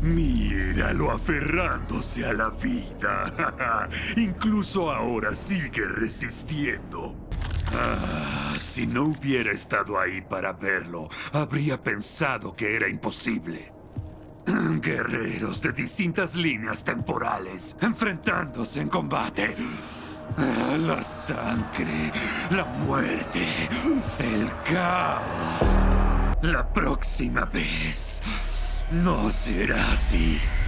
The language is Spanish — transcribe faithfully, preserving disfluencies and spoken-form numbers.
Míralo aferrándose a la vida. Incluso ahora sigue resistiendo. Ah, si no hubiera estado ahí para verlo, habría pensado que era imposible. Guerreros de distintas líneas temporales, enfrentándose en combate. Ah, la sangre, la muerte, el caos. La próxima vez no será así.